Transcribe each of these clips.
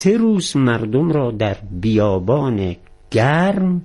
3 روز مردم را در بیابان گرم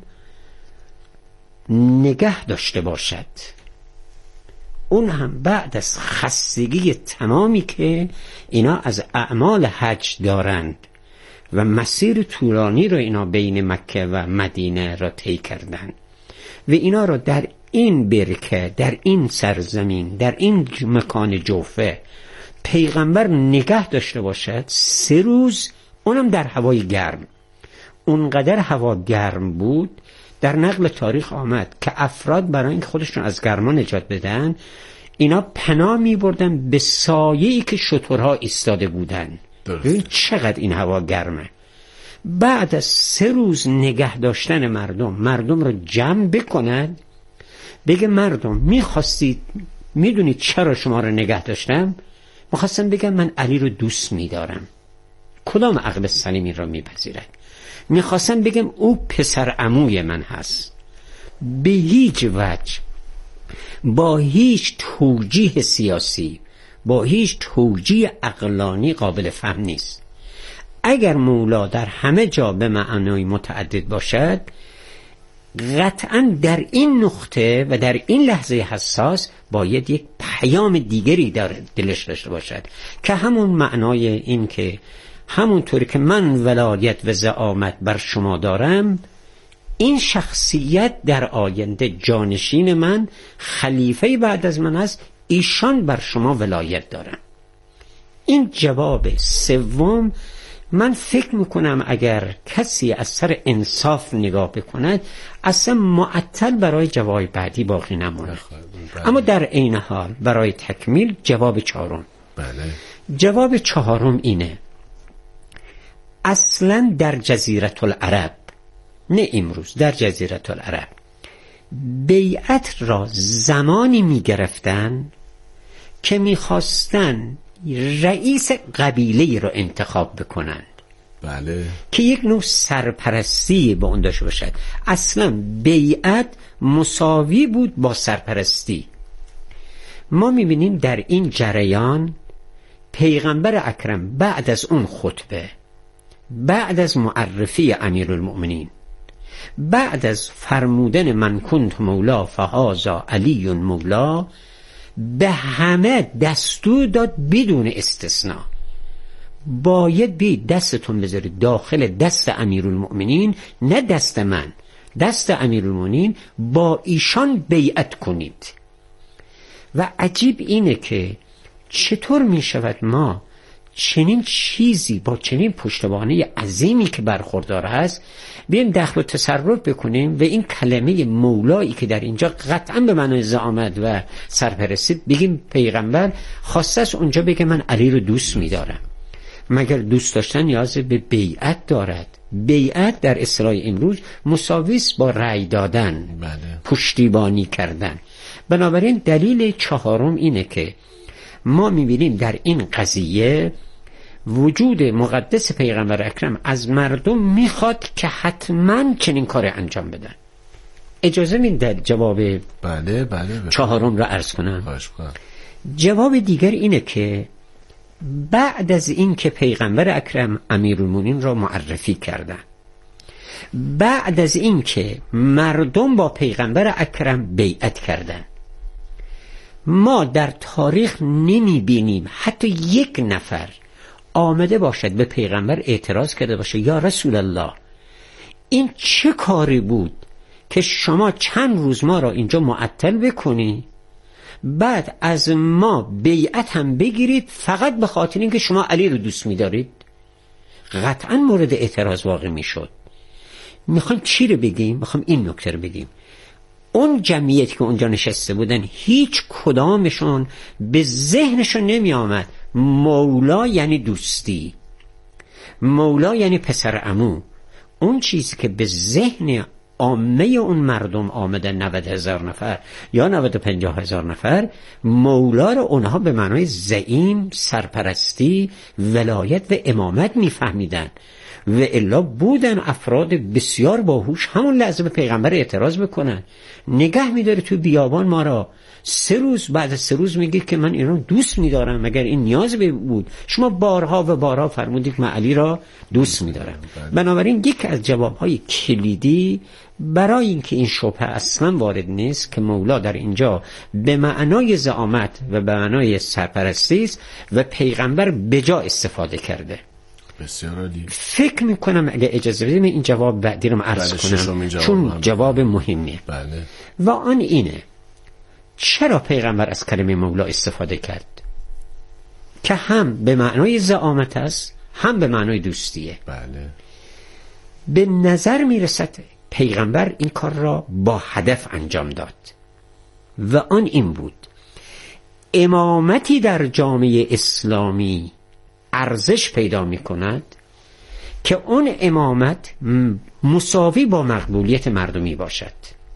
نگه داشته باشد، اون هم بعد از خستگی تمامی که اینا از اعمال حج دارند و مسیر طولانی رو اینا بین مکه و مدینه را طی کردند و اینا را در این برکه، در این سرزمین، در این مکان جوفه پیغمبر نگه داشته باشد 3 روز، اونم در هوای گرم. اونقدر هوا گرم بود در نقل تاریخ آمد که افراد برای اینکه خودشون از گرما نجات بدن اینا پناه می بردن به سایه‌ای که شترها ایستاده بودن. ببین چقدر این هوا گرمه. بعد از 3 روز نگه داشتن مردم رو جمع بکند، بگه مردم میخواستید، میدونید چرا شما رو نگه داشتم؟ میخواستم بگم من علی رو دوست میدارم. کدام عقل سلیمی را میپذیرد؟ میخواستم بگم او پسر عموی من هست. به هیچ وجه با هیچ توجیه سیاسی، با هیچ توجیه عقلانی قابل فهم نیست. اگر مولا در همه جا به معنای متعدد باشد، قطعا در این نقطه و در این لحظه حساس باید یک پیام دیگری در دلش داشته باشد که همون معنای این که همونطوری که من ولایت و زعامت بر شما دارم، این شخصیت در آینده جانشین من، خلیفه بعد از من است، ایشان بر شما ولایت دارن. این جواب سوم من فکر میکنم اگر کسی از سر انصاف نگاه بکند اصلا معطل برای جواب بعدی باقی نمونه. اما در عین حال برای تکمیل جواب 4. جواب 4 اینه: اصلا در جزیره العرب، نه امروز، در جزیره العرب بیعت را زمانی میگرفتن که میخواستن رئیس قبیله را انتخاب بکنند. بله. که یک نوع سرپرستی به اون داشته باشد. اصلا بیعت مساوی بود با سرپرستی. ما میبینیم در این جریان پیغمبر اکرم بعد از اون خطبه، بعد از معرفی امیرالمؤمنین، بعد از فرمودن من کنت مولا فهذا علی مولا، به همه دستور داد بدون استثناء باید بی دستتون بذارید داخل دست امیرالمؤمنین، نه دست من، دست امیرالمؤمنین، با ایشان بیعت کنید. و عجیب اینه که چطور می شود ما چنین چیزی با چنین پشتوانه عظیمی که برخوردار هست بیایم دخل و تصرف بکنیم و این کلمه مولایی که در اینجا قطعا به معنای زعامت و سرپرستی بگیم پیغمبر خواسته است اونجا بگه من علی رو دوست می‌دارم. مگر دوست داشتن نیاز به بیعت دارد؟ بیعت در اصطلاح امروز مساوی است با رأی دادن، پشتیبانی کردن. بنابراین دلیل 4 اینه که ما می‌بینیم در این قضیه وجود مقدس پیغمبر اکرم از مردم میخواد که حتما چنین کار انجام بدن. اجازه میدید در جواب 4 را عرض کنم. جواب دیگر اینه که بعد از این که پیغمبر اکرم امیرالمومنین را معرفی کردن، بعد از این که مردم با پیغمبر اکرم بیعت کردن، ما در تاریخ نمی بینیم حتی یک نفر آمده باشد به پیغمبر اعتراض کرده باشه یا رسول الله این چه کاری بود که شما چند روز ما را اینجا معطل بکنی، بعد از ما بیعت هم بگیرید فقط به خاطر اینکه شما علی رو دوست می‌دارید؟ قطعا مورد اعتراض واقع میشد. میخوام چی رو بگیم؟ میخوام این نکته رو بگیم: اون جمعیتی که اونجا نشسته بودن هیچ کدامشون به ذهنشون نمی آمد مولا یعنی دوستی، مولا یعنی پسر عمو. اون چیزی که به ذهن عامه اون مردم آمدن 90,000 نفر یا 95,000 نفر، مولا رو اونها به معنای زعیم، سرپرستی، ولایت و امامت میفهمیدن و الا بودن افراد بسیار باهوش همون لحظه به پیغمبر اعتراض بکنن. نگه میداره تو بیابان ما را 3 روز، بعد از 3 روز میگه که من اینو دوست میدارم، مگر این نیاز بود؟ شما بارها و بارها فرمودید من علی را دوست میدارم. بنابراین یکی از جوابهای کلیدی برای اینکه این شبهه اصلا وارد نیست که مولا در اینجا به معنای زعامت و به معنای سرپرستی است و پیغمبر بجا استفاده کرده. بسیار عالی. فکر میکنم اگه اجازه بدیم این جواب بعدی رو عرض کنم چون جواب مهمیه. بله. و آن اینه چرا پیغمبر از کلمه مولا استفاده کرد که هم به معنای زعامت است هم به معنای دوستیه. بله. به نظر میرسد پیغمبر این کار را با هدف انجام داد و آن این بود امامتی در جامعه اسلامی ارزش پیدا می کند که اون امامت مساوی با مقبولیت مردمی باشد.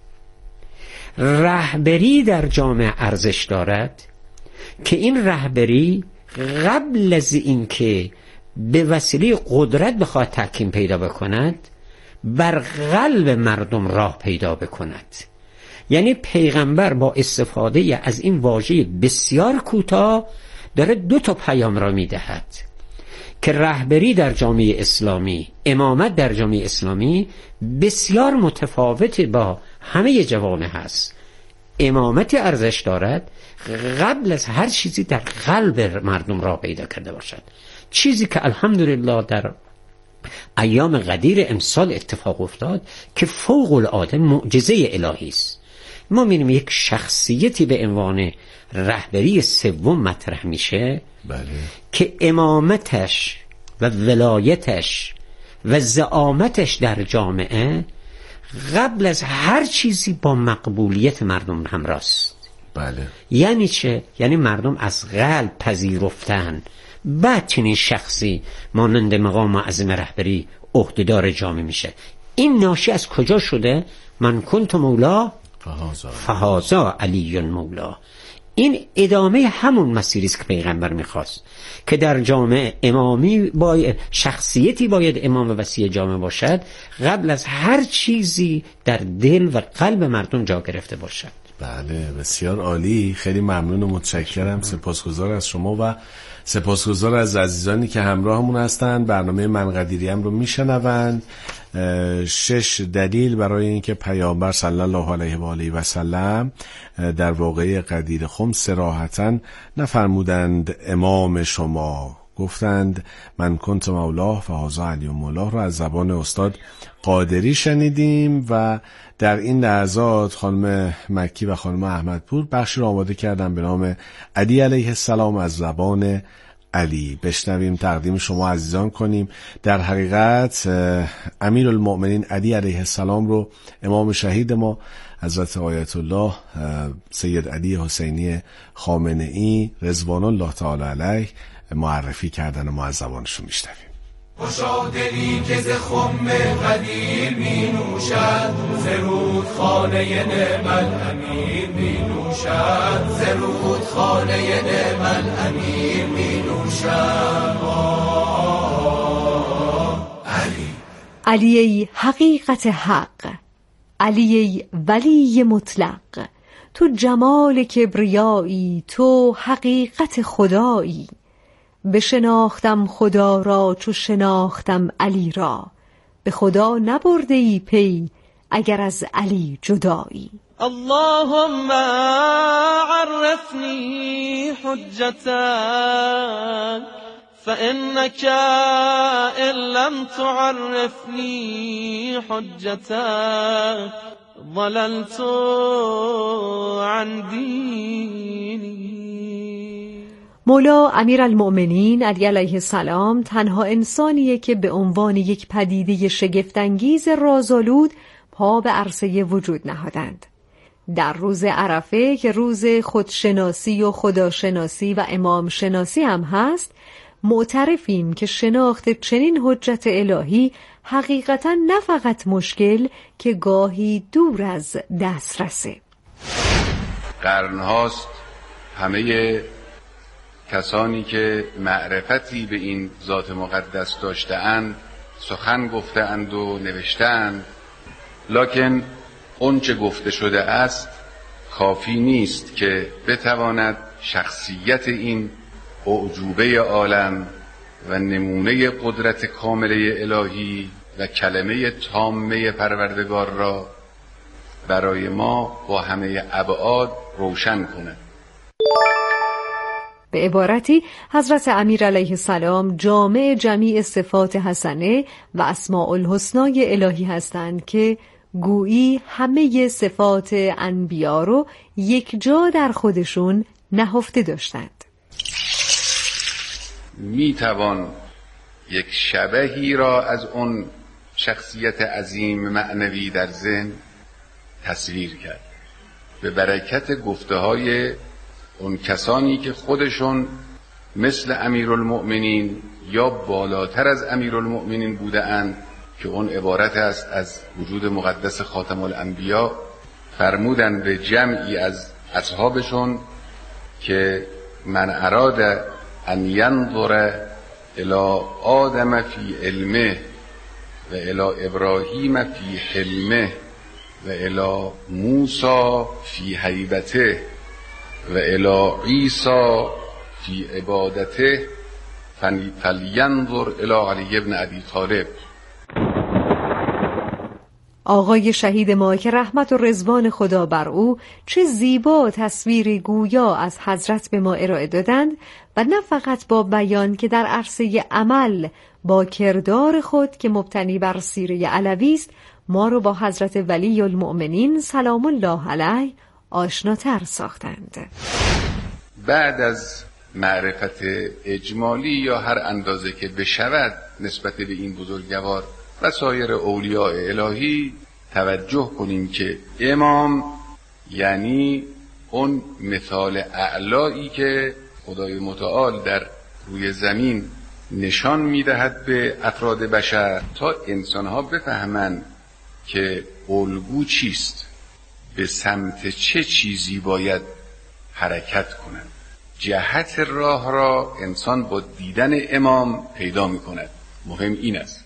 رهبری در جامعه ارزش دارد که این رهبری قبل از اینکه به وسیله قدرت بخواد تحکیم پیدا بکند بر قلب مردم راه پیدا بکند. یعنی پیغمبر با استفاده از این واژه بسیار کوتاه داره 2 پیام را میدهد که رهبری در جامعه اسلامی، امامت در جامعه اسلامی بسیار متفاوت با همه جوامع هست. امامتی ارزش دارد قبل از هر چیزی در قلب مردم را پیدا کرده باشد، چیزی که الحمدلله در ایام قدیر امسال اتفاق افتاد که فوق العاده معجزه الهی است. ما می‌بینیم یک شخصیتی به عنوان رهبری سوم مطرح میشه. بله. که امامتش و ولایتش و زعامتش در جامعه قبل از هر چیزی با مقبولیت مردم همراه است. بله. یعنی چه؟ یعنی مردم از قلب پذیرفتن بعد چنین شخصی مانند مقام معظم رهبری عهدهدار جامعه میشه. این ناشی از کجا شده؟ من کنت مولا فهذا علی مولا. این ادامه همون مسیری است که پیغمبر میخواست که در جامعه امامی شخصیتی باید امام وسیع جامعه باشد قبل از هر چیزی در دل و قلب مردم جا گرفته باشد. بله بسیار عالی. خیلی ممنون و متشکرم. سپاسگزار از شما و سپاسگزار از عزیزانی که همراهمون هستند. برنامه من قدیریم رو میشنوند. 6 دلیل برای اینکه پیامبر صلی الله علیه و آله و سلم در واقعه قدیر خم صراحتاً نفرمودند امام شما، گفتند من کنت مولاه فهذا علی مولاه رو از زبان استاد قادری شنیدیم و در این لحظات خانم مکی و خانم احمدپور بخشی رو آماده کردن به نام علی علیه السلام از زبان علی. بشنویم تقدیم شما عزیزان کنیم. در حقیقت امیرالمؤمنین علی علیه السلام رو امام شهید ما حضرت آیت الله سید علی حسینی خامنه‌ای رضوان الله تعالی علیه معرفی کردن و ما از زبانشون میشنویم. خوشادلی که ز خم قدیر می نوشد، ز رودخانه نعم الامیر می نوشد، ز رودخانه نعم الامیر می نوشد. علی ای حقیقت حق، علی ای ولی مطلق، تو جمال کبریایی، تو حقیقت خدایی. بشناختم خدا را چو شناختم علی را، به خدا نبرده ای پی اگر از علی جدایی. اللهم عرفني حجتك فإنك إن لم تعرفني حجتك ضللت عن ديني. مولا امیرالمؤمنین علی علیه السلام تنها انسانیه که به عنوان یک پدیده شگفت‌انگیز رازآلود پا به عرصه وجود نهادند. در روز عرفه که روز خودشناسی و خداشناسی و امام شناسی هم هست، معترفیم که شناخت چنین حجت الهی حقیقتا نه فقط مشکل که گاهی دور از دسترسه. قرنهاست همه کسانی که معرفتی به این ذات مقدس داشته‌اند سخن گفته‌اند و نوشته‌اند، لکن اون چه گفته شده است کافی نیست که بتواند شخصیت این اعجوبه عالم و نمونه قدرت کامله الهی و کلمه تامه پروردگار را برای ما با همه ابعاد روشن کند. به عبارتی حضرت امیر علیه السلام جامع جمیع صفات حسنه و اسماء الحسنای الهی هستند که گویی همه صفات انبیا رو یک جا در خودشون نهفته داشتند. میتوان یک شبحی را از اون شخصیت عظیم معنوی در ذهن تصویر کرد به برکت گفته های اون کسانی که خودشون مثل امیرالمؤمنین یا بالاتر از امیرالمؤمنین بوده اند که اون عبارت است از وجود مقدس خاتم الانبیا. فرمودند به جمعی از اصحابشون که من اراد ان ینظر الی آدم فی علمه و الی ابراهیم فی حلمه و الی موسی فی هیبته و الی عیسی فی عبادته فلینظر الی علی ابن ابی طالب. آقای شهید ما که رحمت و رضوان خدا بر او چه زیبا تصویری گویا از حضرت به ما ارائه دادند و نه فقط با بیان که در عرصه عمل با کردار خود که مبتنی بر سیره علوی است ما رو با حضرت ولی المؤمنین سلام الله علیه آشناتر ساختند. بعد از معرفت اجمالی یا هر اندازه که بشود نسبت به این بزرگوار و سایر اولیاء الهی توجه کنیم که امام یعنی اون مثال اعلایی که خدای متعال در روی زمین نشان میدهد به افراد بشر تا انسانها بفهمند که الگو چیست، به سمت چه چیزی باید حرکت کنند. جهت راه را انسان با دیدن امام پیدا می کند. مهم این است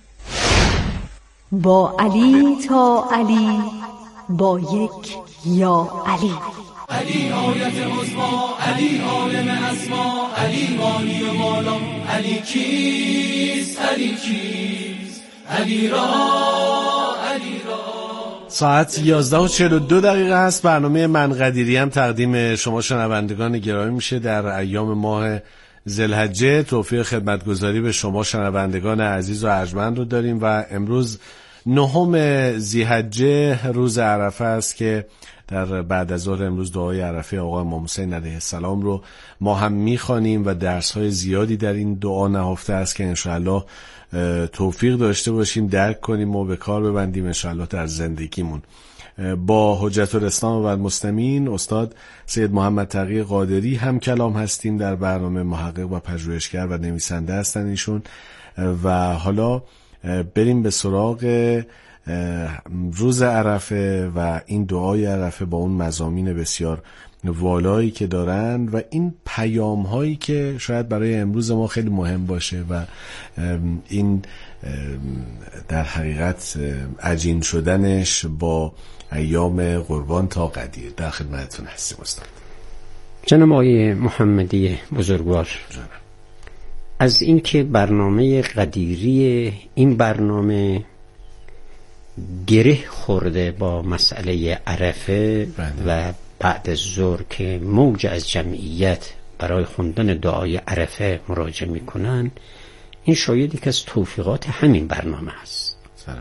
با علی تا علی با یک یا علی. علی آیت عظما، علی عالم اسما، علی مانی و مالا، علی کیست، علی کیست، علی را، علی را. ساعت 11:42 هست. برنامه من قدیری هم تقدیم شما شنوندگان گرامی میشه در ایام ماه ذوالحجه. توفیق خدمتگزاری به شما شنوندگان عزیز و ارجمند رو داریم و امروز 9 ذی‌حجه روز عرفه است که در بعد از ظهر امروز دعای عرفه آقا امام حسین علیه السلام رو ما هم میخوانیم و درس‌های زیادی در این دعا نهفته است که انشاءالله توفیق داشته باشیم درک کنیم و به کار ببندیم انشاءالله در زندگیمون. با حجت الاسلام و المسلمین استاد سید محمد تقی قادری هم کلام هستیم در برنامه. محقق و پژوهشگر و نویسنده هستن ایشون. و حالا بریم به سراغ روز عرفه و این دعای عرفه با اون مضامین بسیار والایی که دارن و این پیام هایی که شاید برای امروز ما خیلی مهم باشه و این در حقیقت عجین شدنش با ایام قربان تا قدیر. در خدمتتون هستیم استاد. جناب آقای محمدی بزرگوار، از اینکه برنامه قدیری این برنامه گره خورده با مسئله عرفه و بعد از ظهر که موج از جمعیت برای خوندن دعای عرفه مراجعه میکنن، این شاید یک از توفیقات همین برنامه هست.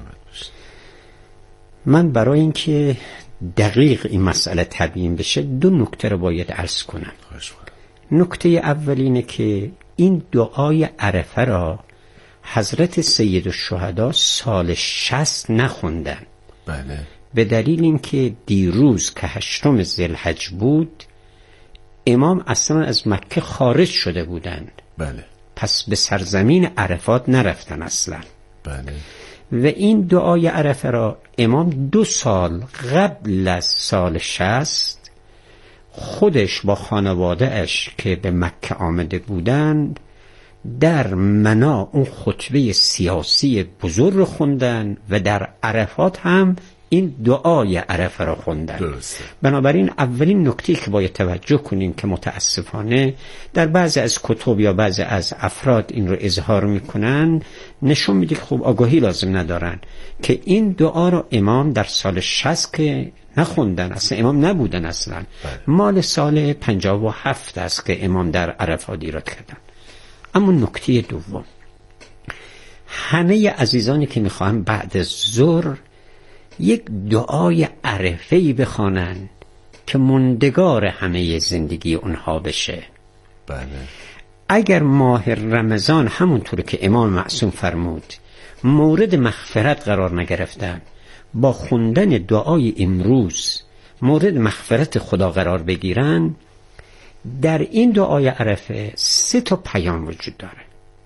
من برای اینکه دقیق این مسئله تبیین بشه 2 نکته رو باید عرض کنم. نکته اول اینه که این دعای عرفه را حضرت سید الشهدا سال 60 نخوندن. بله. به دلیل اینکه دیروز که 8 ذی‌الحج بود امام اصلا از مکه خارج شده بودند. بله. پس به سرزمین عرفات نرفتن اصلا. بله. بله. و این دعای عرفه را امام 2 سال قبل از سال 60 خودش با خانواده اش که به مکه آمده بودند در منا اون خطبه سیاسی بزرگ خوندن و در عرفات هم این دعای عرفه را خوندن. درسته. بنابراین اولین نکته که باید توجه کنیم که متاسفانه در بعضی از کتب یا بعضی از افراد این رو اظهار میکنن، نشون میده که خوب آگاهی لازم ندارن که این دعا را امام در سال 60 که نخوندن، اصلا امام نبودن اصلا. مال سال 57 است که امام در عرفات ایراد کردن. اما نکته دوم، همه عزیزانی که میخواهم بعد از ظهر یک دعای عرفه‌ای بخوانند که مندگار همه زندگی اونها بشه. بله. اگر ماه رمضان همونطور که امام معصوم فرمود مورد مغفرت قرار نگرفتن، با خوندن دعای امروز مورد مغفرت خدا قرار بگیرن، در این دعای عرفه 3 پیام وجود داره.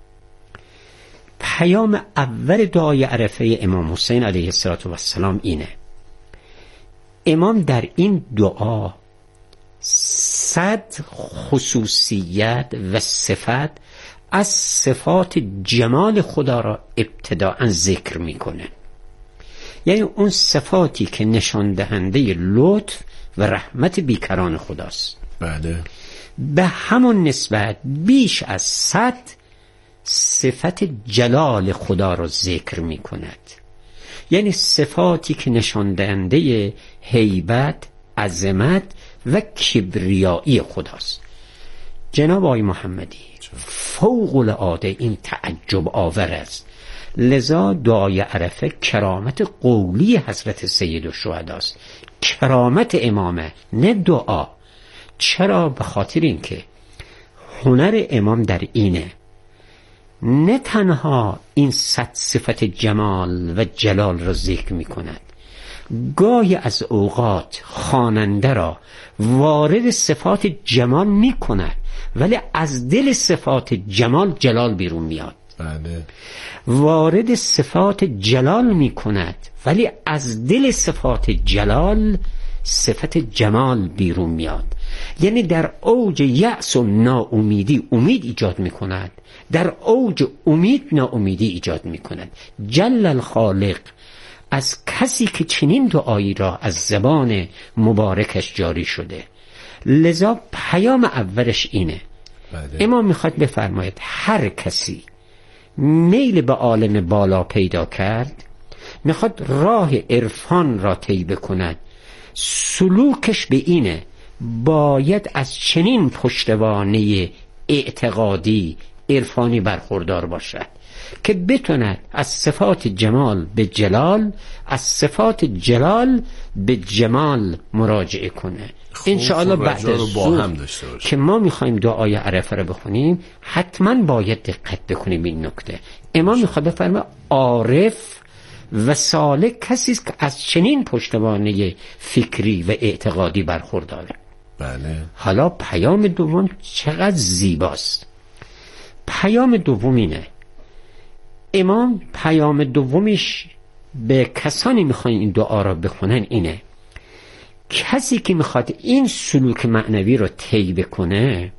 پیام اول دعای عرفه امام حسین علیه السلام اینه: امام در این دعا 100 خصوصیت و صفت از صفات جمال خدا را ابتداءً ذکر میکنه. یعنی اون صفاتی که نشان دهنده لطف و رحمت بیکران خداست. بله. به همون نسبت بیش از 100 صفت جلال خدا را ذکر می کند. یعنی صفاتی که نشان دهنده هیبت، عظمت و کبریایی خداست. جناب آقای محمدی فوق العاده این تعجب آور است. لذا دعای عرفه کرامت قولی حضرت سید الشهدا است، کرامت امامه، نه دعا. چرا؟ به خاطر اینکه هنر امام در اینه نه تنها این 100 صفت جمال و جلال را ذکر می کند، گاهی از اوقات خواننده را وارد صفات جمال می کند ولی از دل صفات جمال جلال بیرون میاد. بله. وارد صفات جلال می کند ولی از دل صفات جلال صفت جمال بیرون میاد. یعنی در اوج یأس و ناامیدی امید ایجاد می کند، در اوج امید ناامیدی ایجاد می کند. جل الخالق از کسی که چنین دعایی را از زبان مبارکش جاری شده. لذا پیام اولش اینه. بله. امام میخواد بفرماید هر کسی میل به عالم بالا پیدا کرد، میخواد راه عرفان را طی بکند، سلوکش به اینه باید از چنین پشتوانه اعتقادی عرفانی برخوردار باشد که بتوند از صفات جمال به جلال، از صفات جلال به جمال مراجعه کنه. انشاءالله بعد از ظهر که ما میخوایم دعای عرفه رو بخونیم حتما باید دقت بکنیم این نکته. امام میخواد بفرمه عارف و سالک کسی است که از چنین پشتوانه فکری و اعتقادی برخورداره. بله. حالا پیام دوم چقدر زیباست. پیام دوم اینه، امام پیام دومش به کسانی میخوان این دعا را بخونن اینه: کسی که میخواد این سلوک معنوی رو طی بکنه،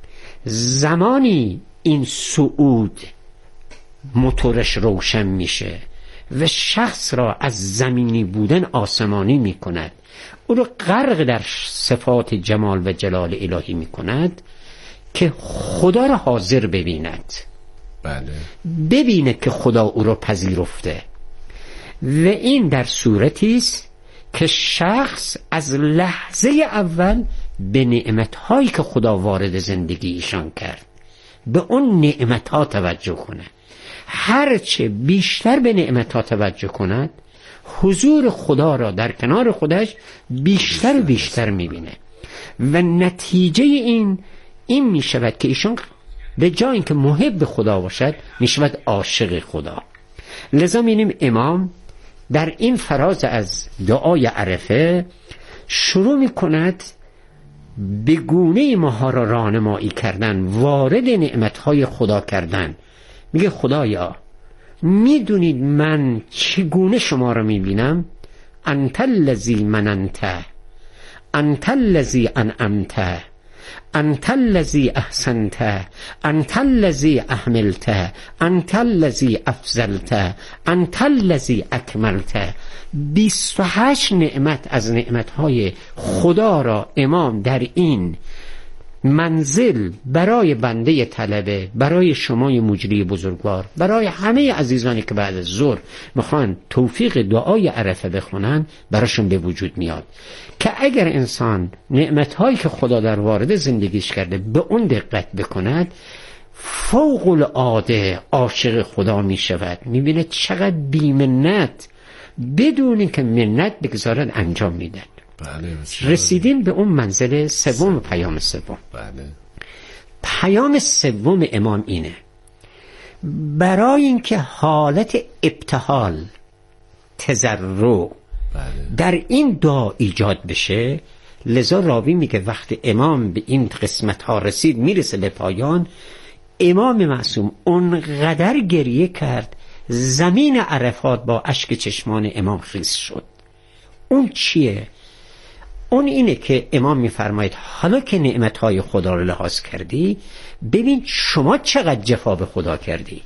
زمانی این صعود موتورش روشن میشه و شخص را از زمینی بودن آسمانی میکند، او رو غرق در صفات جمال و جلال الهی میکند که خدا را حاضر ببیند. بله. ببینه که خدا او را پذیرفته و این در صورتی است که شخص از لحظه اول به نعمت‌هایی که خدا وارد زندگی ایشان کرد به اون نعمت‌ها توجه کنه. هرچه بیشتر به نعمت‌ها توجه کند، حضور خدا را در کنار خودش بیشتر و بیشتر می‌بینه و نتیجه این می‌شود که ایشان به جای اینکه محب خدا باشد می‌شود عاشق خدا. لذا می‌بینیم امام در این فراز از دعای عرفه شروع می‌کند به گونه ماها را راهنمایی کردن، وارد نعمت‌های خدا کردن. میگه خدایا میدونید من چگونه شما را میبینم؟ انت الذی مننت، انت الذی انعمت، انت الذی احسنت، انت الذی احملت، انت الذی افضلت، انت الذی اکملت. 28 نعمت از نعمتهای خدا را امام در این منزل برای بنده طلبه، برای شمای مجری بزرگوار، برای همه عزیزانی که بعد از ظهر میخوان توفیق دعای عرفه بخونن، براشون به وجود میاد که اگر انسان نعمتهایی که خدا در وارد زندگیش کرده به اون دقت بکند، فوق العاده عاشق خدا میشود. میبینه چقدر بی‌منت بدون اینکه منت بگذارد انجام میدن. بله. رسیدیم به اون منزل سوم، پیام سوم. بله. پیام سوم امام اینه: برای اینکه حالت ابتهال، تضرع در این دعا ایجاد بشه، لذا راوی میگه وقتی امام به این قسمت ها رسید، میرسه به پایان، امام معصوم اونقدر گریه کرد زمین عرفات با اشک چشمان امام خیس شد. اون چیه؟ اون اینه که امام میفرماید حالا که نعمتهای خدا رو لحاظ کردی، ببین شما چقدر جفا به خدا کردی،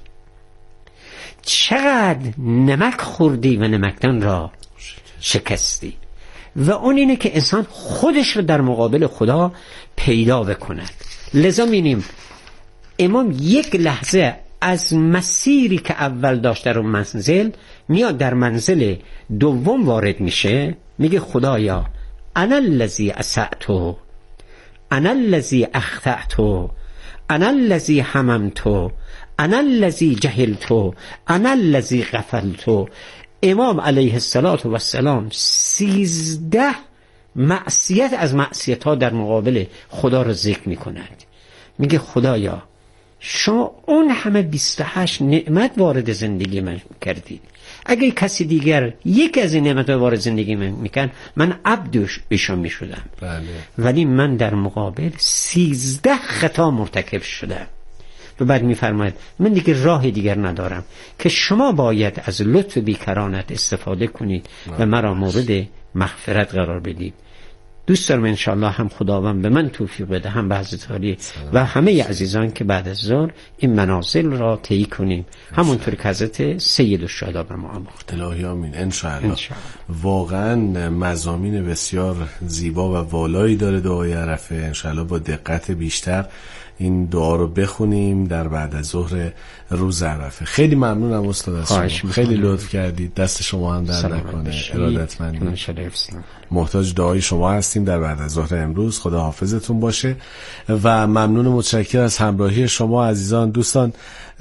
چقدر نمک خوردی و نمکدان را شکستی. و اون اینه که انسان خودش رو در مقابل خدا پیدا بکند. لذا می‌بینیم امام یک لحظه از مسیری که اول داشت در اون منزل میاد در منزل دوم وارد میشه، میگه خدایا انا الذی اسأت، انا الذی اخطأت، انا الذی هممت، انا الذی جهلت، انا الذی غفلت. امام علیه السلام 13 معصیت از معصیت ها در مقابل خدا رو ذکر میکند. میگه خدایا شما اون همه 28 نعمت وارد زندگی من کردید، اگه کسی دیگر یک از این نعمت وارد زندگی من میکن، من عبدش ایشان میشدم. بله. ولی من در مقابل 13 خطا مرتکب شدم. و بعد میفرماید من دیگه راه دیگر ندارم که شما باید از لطف بیکرانت استفاده کنید و مرا مورد مغفرت قرار بدید. دوست دارم انشاءالله هم خداوند به من توفیق بده، هم به حضرت علی و همه عزیزان که بعد از ظهر این منازل را طی کنیم، همونطور که حضرت سید الشهدا به ما آموخت. الهی آمین. انشاءالله. واقعا مضامین بسیار زیبا و والایی داره دعای عرفه. انشاءالله با دقت بیشتر این دعا رو بخونیم در بعد از ظهر روز عرفه. خیلی ممنونم استاد از شما، خیلی لطف کردید. دست شما هم در نکنه. ارادتمندیم. محتاج دعای شما هستیم در بعد از ظهر امروز. خدا حافظتون باشه و ممنون و متشکر از همراهی شما عزیزان. دوستان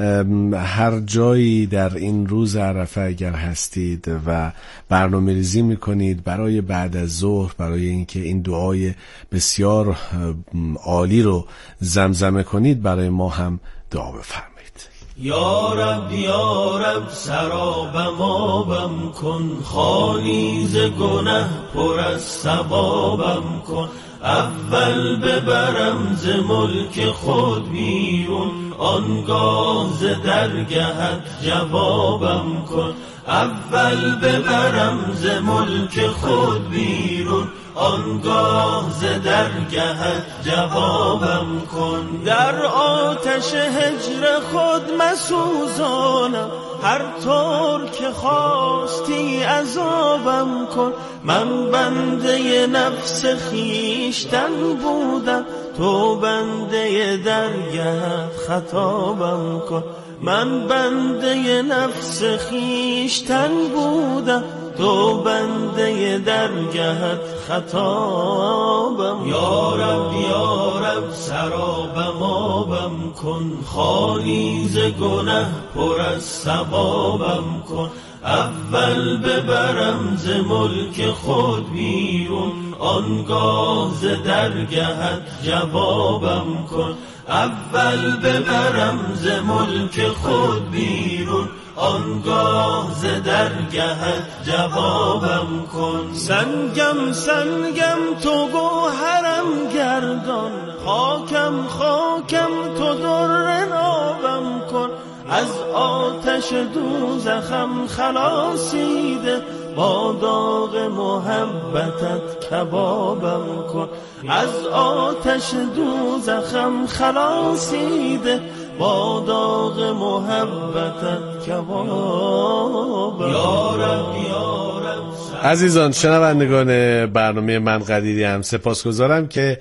هر جایی در این روز عرفه اگر هستید و برنامه ریزی میکنید برای بعد از ظهر، برای اینکه این دعای بسیار عالی رو زمزمه کنید، برای ما هم دعا بفرمایید. یا رب سرابم آبم کن، خالی ز گنه پر از ثوابم کن. اول ببرم ز ملک خود بیرون، آنگاه ز درگهت جوابم کن. اول ببرم ز ملک خود بیرون، آنگاه ز درگهت جوابم کن. در آتش هجر خود مسوزانم، هر طور که خواستی عذابم کن. من بنده نفس خیشتن بودم، تو بنده درگهت خطابم کن. من بنده نفس خیشتن بودم، تو بنده درگهت خطابم. یا رب سرابم آبم کن، خالی ز گنه پر از ثوابم کن. اول ببرم ز ملک خود بیرون، آنگاه ز درگهت جوابم کن. اول ببرم ز ملک خود بیرون، آنگاه ز درگهت جوابم کن. سنگم تو گوهرم گردان، خاکم تو در نابم کن. از آتش دوزخم خلاصیده، با داغ محبتت کبابم کن. از آتش دوزخم خلاصیده، با داغ محبتت کبابم. یا رب یا رب. عزیزان شنوندگان برنامه من قدیری هم سپاسگزارم که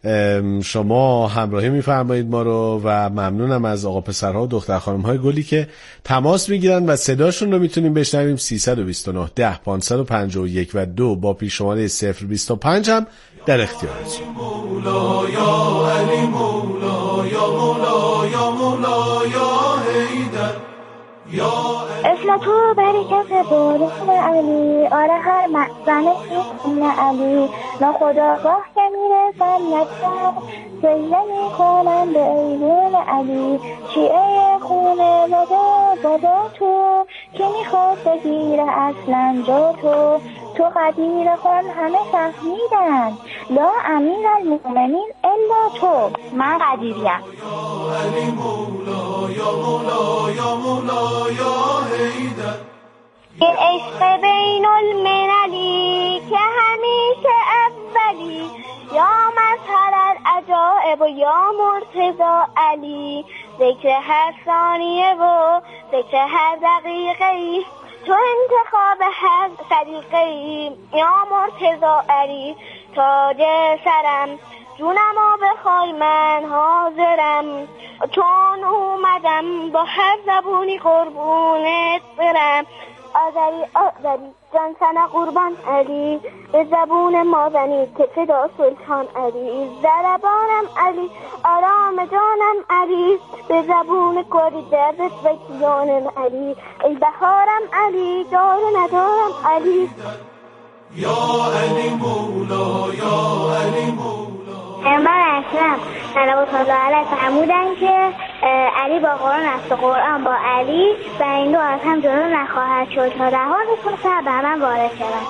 شما همراهی میفرمایید ما رو و ممنونم از آقا پسرها و دختر خانم‌های گلی که تماس میگیرن و صداشون رو میتونیم بشنویم 329 10 551 و 2 با پیش شماره 025 هم در اختیارتون. مولا یا علی مولا یا مولا یا مولا یا حیدر یا اسم تو برکت بارون علی، آره هر مأذنه اسم علی، ناخداگاه که میرسم نکرد سجده میکنم به ایوان علی. شیعه خونه بابا تو که میخواد بگیره اصلا جا تو قدیر خون همه فهمیدن، لا امیر المؤمنین الا تو. من قدیریم. یا علی مولا یا مولا یا مولا یا حیدر. این عشق بین المللی که همیشه اولی، یا مظهر العجائب و یا مرتضی علی، ذکر هر ثانیه و ذکر هر دقیقه، تو انتخاب هر طریقه، یا مرتضی علی. تاج سرم جونمو بخوای من حاضرم، چون اومدم با هر زبونی قربونت برم. آذری جان سنا قربان علی، به زبون مازنی که فدا سلطان علی. زربانم علی آرام جانم علی، به زبون کردی دردت و جانم علی. ای بهارم علی دار ندارم علی. یا علی مولا یا علی مولا. پیامبر اسلام صلوات الله علیه فرمودن که علی با قرآن است و قرآن با علی و این دو از هم جدا نخواهد شد تا رهانشون سر به من وارد شود.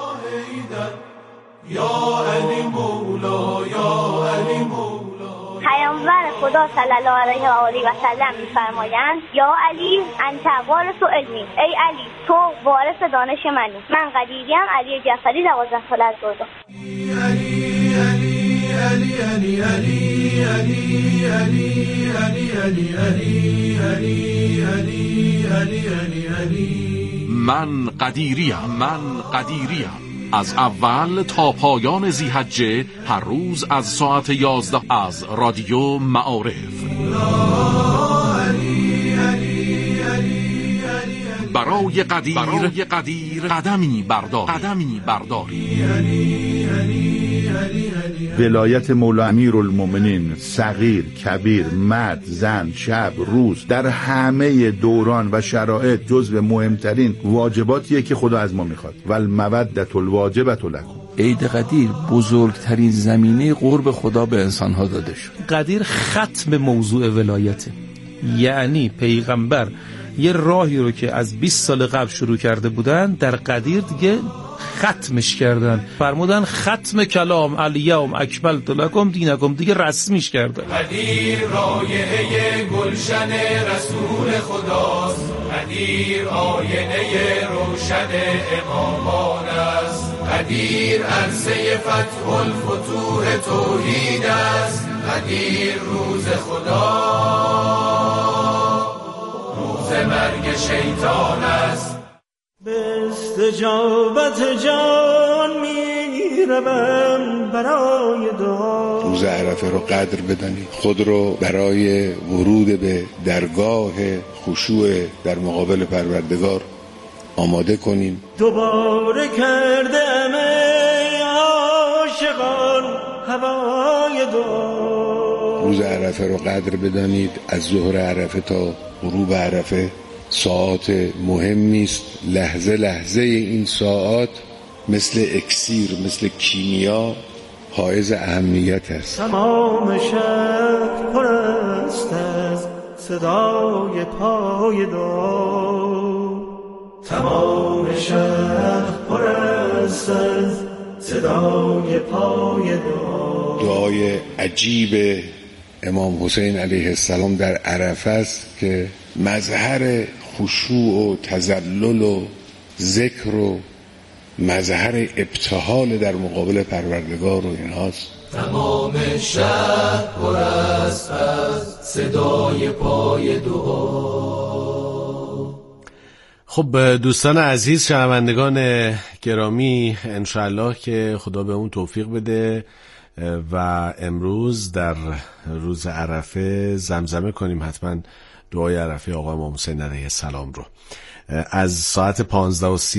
یا علی مولا یا علی مولا. پیامبر خدا صلی الله علیه و آله و سلم می‌فرمایند یا علی انت وارث علمی، ای علی تو وارث دانش منی. من قدیریم، علی جعفری 12 ساله از دوزخ. علی علی علی علی علی علی علی علی علی علی علی علی علی علی علی. من قدیریم از اول تا پایان ذی‌حجه هر روز از ساعت 11 از رادیو معارف. برای قدیر قدمی برداری. ولایت مولا امیرالمومنین، صغیر، کبیر، مرد، زن، شب، روز، در همه دوران و شرایط جزو مهمترین واجباتیه که خدا از ما میخواد. والمودة الواجبة لکم. عید قدیر بزرگترین زمینه قرب خدا به انسانها داده شد. قدیر ختم موضوع ولایته، یعنی پیغمبر یه راهی رو که از 20 سال قبل شروع کرده بودن در قدیر دیگه ختمش کردن. فرمودن ختم کلام الیوم اکملت لکم دینکم، دیگه رسمیش کردن. قدیر رایحه گلشن رسول خداست، قدیر آینه روشن امامان است، قدیر عرصه فتح الفتوح توحید است، قدیر روز خدا روز مرگ شیطان است. به استجابت جان میروم برای دعا. روز عرفه رو قدر بدانید، خود رو برای ورود به درگاه خشوع در مقابل پروردگار آماده کنیم. دوباره کرده ای عاشقان هوای دعا. روز عرفه رو قدر بدانید، از ظهر عرفه تا غروب عرفه ساعات مهمی است. لحظه لحظه این ساعات مثل اکسیر، مثل کیمیا حائز اهمیت است. تمام شهر پر است از صدای پای دعا، تمام شهر پر است از صدای پای دعا. دعای عجیب امام حسین علیه السلام در عرفه است که مظهر خشوع و تذلل و ذکر و مظهر ابتهال در مقابل پروردگار و اینهاست. تمام شهر پر است از صدای پای دعا. خب دوستان عزیز، شنوندگان گرامی، انشالله که خدا به اون توفیق بده و امروز در روز عرفه زمزمه کنیم حتما دعای عرفه آقا امام حسین علیه السلام رو. از ساعت 15:30